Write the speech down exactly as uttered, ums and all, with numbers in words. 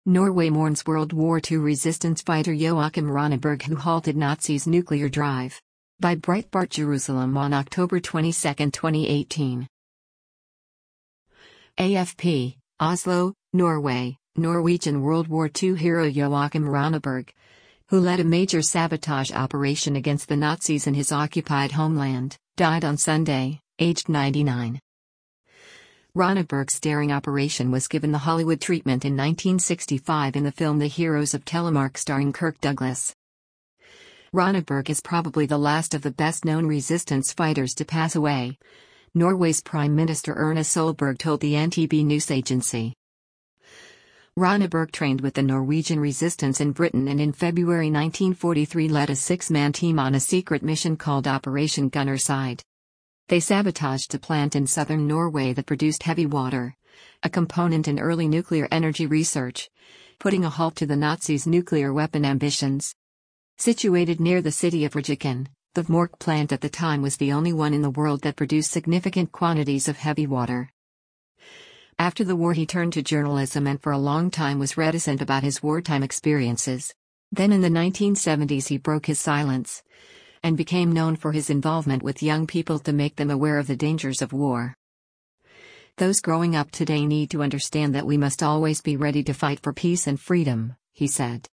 Norway mourns World War Two resistance fighter Joachim Ronneberg who halted Nazis' nuclear drive. By Breitbart Jerusalem on October twenty-second, twenty eighteen. A F P, Oslo, Norway. Norwegian World War Two hero Joachim Ronneberg, who led a major sabotage operation against the Nazis in his occupied homeland, died on Sunday, aged ninety-nine. Ronneberg's daring operation was given the Hollywood treatment in nineteen sixty-five in the film The Heroes of Telemark starring Kirk Douglas. Ronneberg is probably the last of the best-known resistance fighters to pass away, Norway's Prime Minister Erna Solberg told the N T B news agency. Ronneberg trained with the Norwegian resistance in Britain and in February nineteen forty-three led a six-man team on a secret mission called Operation Gunnerside. They sabotaged a plant in southern Norway that produced heavy water, a component in early nuclear energy research, putting a halt to the Nazis' nuclear weapon ambitions. Situated near the city of Rjukan, the Vmork plant at the time was the only one in the world that produced significant quantities of heavy water. After the war he turned to journalism and for a long time was reticent about his wartime experiences. Then in the nineteen seventies he broke his silence and became known for his involvement with young people to make them aware of the dangers of war. Those growing up today need to understand that we must always be ready to fight for peace and freedom, he said.